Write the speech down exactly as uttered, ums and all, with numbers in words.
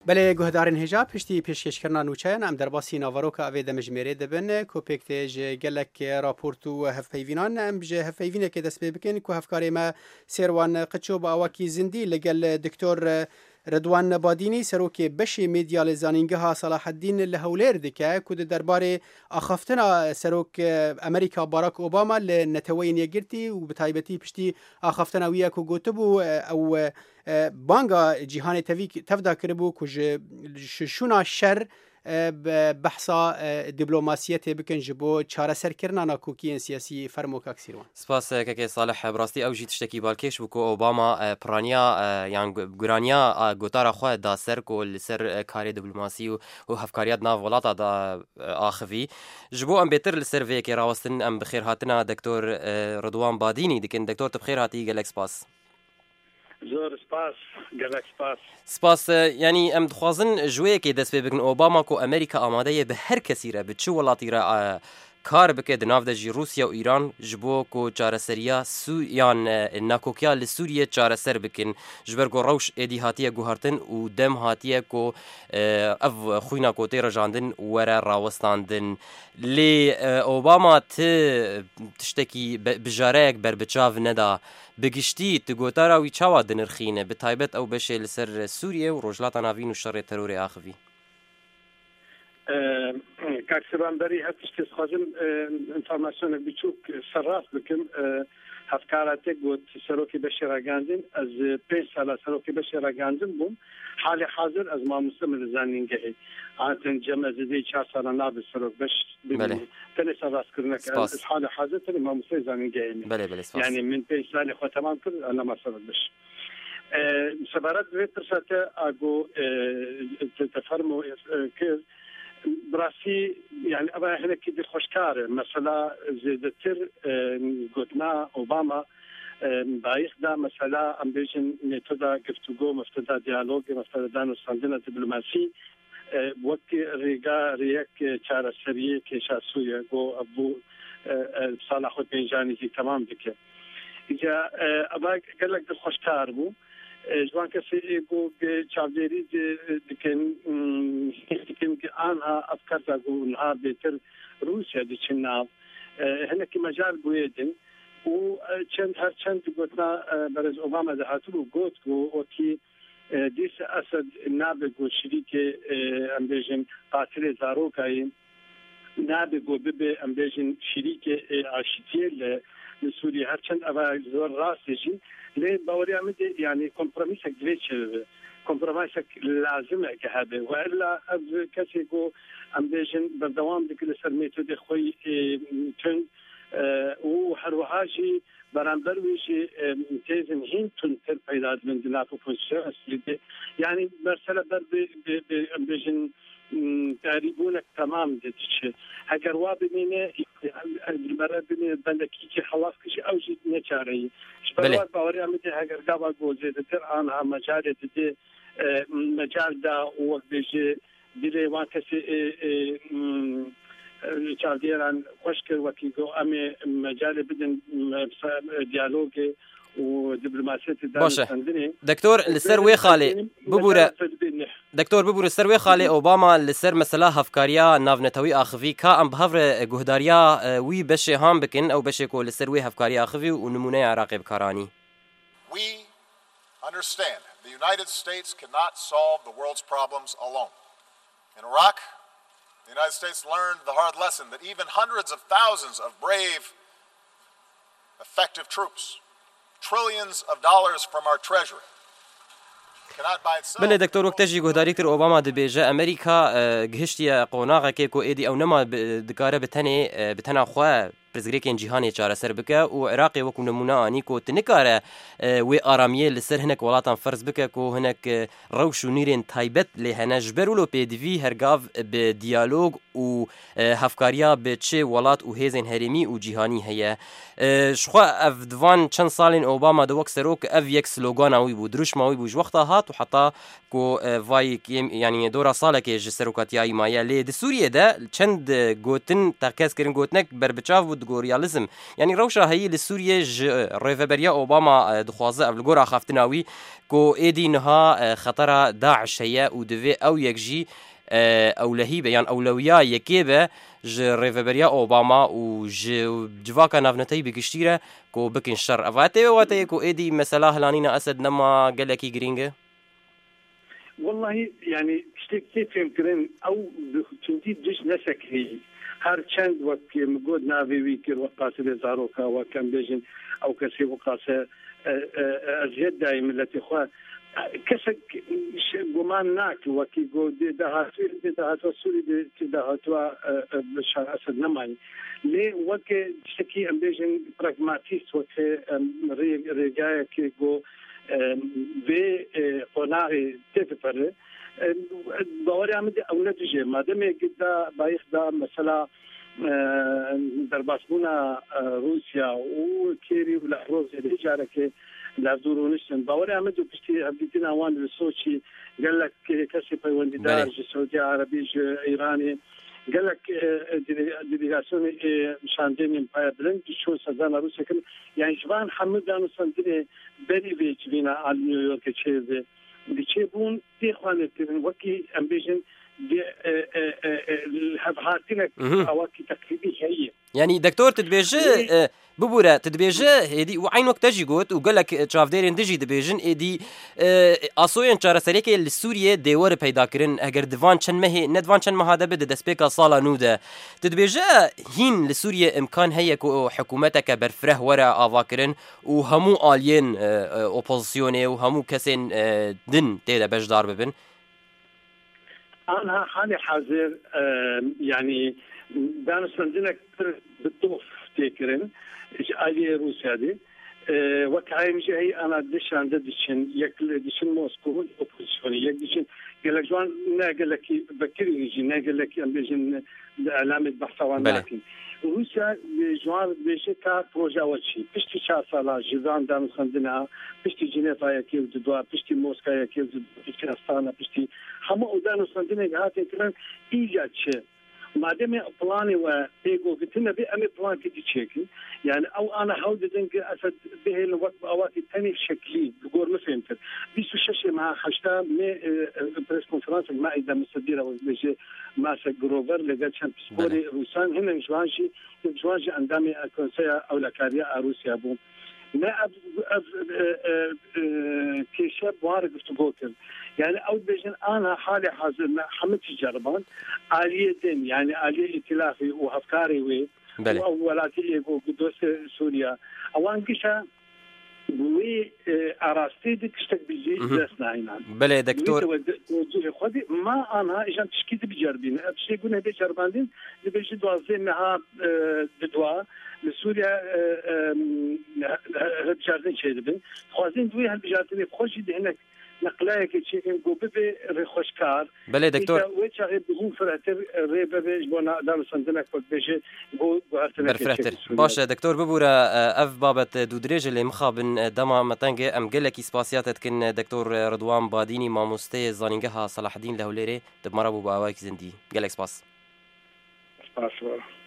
بله گهدارین هجا پشتی پیشکشکرنا نوچین ام در باسی ناواروکا اوی دمجمره دبن کوپکتج گلک راپورتو هفپیوینان ام بجه هفپیوینه که دست بکن که هفکاری ما سیروان قچو با اواکی زندی لگل دکتور ردوان بادینی سروک بشی میدیال زانینگه ها صلاح الدین لهولیر دکه کود درباره آخافتنا سروک امریکا باراک اوباما لنتوین یگرتی و بتایبتی پشتی آخافتنا ویا کو گوتبو او بانگا جهان تفدا کربو کج شونا شر بحثا دیپلماسیت بکن جبو چاره سر کرنا ناکوکی سیاسی فرموکاک سیروان سپاس که صالح براستی او جیت تشتکی بالکش بو اوباما پرانیا یان گورانیا گوتارا خو دا سر کو سر کاری دیپلماسی و هفکاریات ناو ولاتا دا اخوی جبو ام بهتر لسر وی که راوستن ام بخیر هاتنا دکتور رضوان بادینی دکن دکتور تبخیر هاتی گلک سپاس زور سپاس گلک سپاس سپاس یعنی ام دخوازن جوی که دست بگن اوباما کو امریکا آماده به هر کسی را به چه ولاتی را کار بکه دناف دجی روسیا و ایران جبو کو چارەسەریya سوریان ناکوکیا لسوریه چارەسەر بکن جبر کو روش ادی هاتیه گوهرتن و دم هاتیه کو اف خوینا کو تیر جاندن ورا راوستاندن لی اوباما ت تشتکی بجارک بر بچاو ندا بگشتی تگوتارا وی چاوا دنرخینه به تایبت او بشه لسر سوریه و روجلات ناوین و شر ترور آخوی کاکسبان بری هستش خواجم انفورماسیون بیچوک سراس بکم هفکارات گوت سروکی بشه راگاندن از پنج سال سروکی بشه راگاندن بوم حال حاضر از ما مسلم زنینگه عادن جمع زدی چهار سال ناب سروک بش تنی سراس کرنک از حال حاضر تنی ما مسلم زنینگه بله بله یعنی من پنج سال خود تمام کرد انا ما سروک بش سبارت ویترسات اگو تفرمو که براسي يعني أبا هنا كده خوشكار مثلا زيادتر قلنا أوباما بايخ دا مثلا أم بيجن ميتودا قفتوغو مفتدا ديالوج مفتدا دانو ساندنا دبلوماسي وقت ريغا ريك چارة سرية كشاسوية جو أبو صالح البنجاني زي تمام بك إذا أبا قال لك خوشكار بو جوان کسی گو چاودری دکن دکن که آنها افکار داغو آنها بهتر روسیا دچین ناو هنر که مجال بودن و چند هر چند گوتنا برای اوباما دهاتو گوت گو وکی دیس اسد ناب گو شریک ام بیشن قاتل زاروکایی ناب گو بب ام بیشن شریک عاشقیل لسوريا هرچند أبا زور راسجين ليه باوري عمدي يعني كومبروميسك دليش كومبروميسك لازم كهذا وإلا أب كسيكو أم بيجن بردوام بكل سرميتو دي خوي تن وحروهاجي برانبر ويجي تيزن هين تن تر بيداد من دلاتو فنشاس يعني برسالة بر أم بيجن تقريبونك تمام دتش هكر وابنينه المرة بني بندكي كي خلاص كشي أوجد نشاري شباب باوري عمتي هكر قابا جوزي دتر أنا مجال دتي مجال دا وقت بيجي بلي وانكسي شاديران خوشكر وكيكو أمي مجال بدن ديالوجي ودبلوماسية باشه دكتور لسر وي خالي ببورة دكتور ببورة لسر وي خالي أوباما لسر مسألة هفكاريا نافنتوي آخفي كا أم بهفر جهداريا وي بشي هام بكن أو بشي كو لسر وي هفكاريا آخفي ونمونة عراقي بكاراني. We understand the United States cannot solve the world's problems alone. In Iraq, the United States learned the hard lesson that even hundreds of thousands of brave, effective troops, trillions of dollars from our treasury cannot by itself. بله دكتور وقت جي جهداري كتر أوباما دبيجة أمريكا جهشتي قناعة كيكو إيدي أو نما دكارة بتني بتنا خوا برزغريكين جهاني چارە سەر بکە و عێراقی وەکو نمونەوانی کۆ تنکارە وێ ئارامیە لەسەر هەنێک وڵاتان فەرز بکە کۆ هەنێک ڕەوش و نیرێن تایبەت لێ هەنە ژبەر و لۆ پێدیوی هەرگاو بە دیالۆگ و هفکاریا به چه ولات و هیزن هرمی و جیهانی هیا شخوا اف دوان چند سالین اوباما دو وقت سروک اف یک سلوگان اوی بود دروش ماوی بوج وقتا هات و حتی کو وای یعنی دورا ساله که جسروکاتیای مایا لی د سوریه ده چند گوتن ترکز کرن گوتنک بربچاو بود گوریالزم یعنی روشا هی لسوریه ریفبریا اوباما دخوازه اف لگورا خافتناوی کو ایدی نها خطر داعش هیا و دوی او یک جی اولهی بیان اولویا یکیبه ج ریفبریا اوباما و ج جواکا نافنتای بگشتیره کو بکن شر اواته واته کو ایدی مثلا هلانینا اسد نما قالكي جرينجه والله يعني شتي فهمتن او تندي دش نسكي هر چند وقت مقود ناوي ويكر وقاسه زاروكا وكان بيجن او كسي وقاسه ازيد دائما التي خوا كسك گمان ناك وكي جو دهات دهات وسوري دهات بشار اسد نماي لي وكي شكي امبيجن براغماتيست وكي رجايا كي جو به قناعي تفر باوري عمد اولاد جي ما دام كده بايخ ده مثلا درباسمونا روسيا وكيري ولا روسيا الإجارة كي لازورونشن باوري عمد بشتي هبديتنا وان بسوتشي قال لك كسي بيوندي دارج السعودية عربي إيراني قال لك ديليغاسيون شاندين امباير بلند شو سازانا روسيا كل يعني شبان حمد دانو سندني بني بيج بينا على نيويورك تشيزي بيشيبون دي خوانتين وكي امبيجن دي هاتينا اواكي تقليدي هي يعني دكتور تدبيجي ببورة تدبيجي هدي وعين وقت تجي قوت وقال لك تشافديرين دجي دبيجن هدي اسوين چارە سەرێکی لە سووریە دێوەرە پەیداکردن ئەگەر دڤان چەند مەهێ نەدوان چەند مەها دەبێت دەستپێکا ساڵا نوودە تدبێژە هین لە سووریە ئیمکان هەیە و حکوومەتەکە بەرفرە وەرە ئاواکردن و هەموو ئالیێن ئۆپۆزیسیۆنێ و هەموو کەسێن دن تێدا بەشدار ببن. أنا حالي حاضر يعني دانو سندنا بالطوف تيكرن آلية روسيا دي وكاين جاي أنا دشان دشن يكل دشن موسكو أوبوزيسيوني يك دشن قال لك جوان نا قال لك بكري يجي نا قال لك أم بيجن علامة بحثوان لكن روسيا جوان بيجي كا بروجا وشي بيشتي شاسالا جيزان دانو سندنا بيشتي جنيفا يكيل دوا بيشتي موسكا يكيل دوا بيشتي أستانا بيشتي هم دانو سندنا هاتين كلام إيجاد شيء ما دام بلاني وإيجو قلتنا بأمي بلان كدي شكل يعني أو أنا حاول دنك أسد به الوقت أوقات تاني شكلي بقول ما فهمت بيسو شاشة مع حشتا مي بريس كونفرنس ما إذا مستديرة وبيجي مع سجروفر لقد شان بسبوري روسان هنا مشوانشي مشوانشي عندامي كونسيا أو لكاريا روسيا بوم ما أب أب كيشاب وارد بتقولكم يعني أول بيجن أنا حالي حاضر حمد جربان آلية دين يعني آلية ائتلافي وأفكاري وي وولاتي قدوس سوريا أوان كيشا وي أراستي دي كشتك بيجي درسنا هنا بلى دكتور وجوه خدي ما أنا إيشان تشكيد بجربين أبشي قلنا دي جرباندين دي بيجي دوازين مها بدوا لسوريا هالبجاردين شيء دبن خوازين دوي هالبجاردين بخوشي دي هناك نقلايا كتشيكن قوببي ريخوشكار بلى دكتور ويتشا غير بغون فراتر ريبابي جبونا دارو سندنك فوق بيجي بو بغارتنا برفراتر باشا دكتور ببورا اف بابت دودريج اللي مخابن دما متنجي ام قلكي سباسياتت كن دكتور رضوان باديني ماموستي زانينجها صلاح الدين لهوليري دب مرابو باواك زندي قلك سباس سباس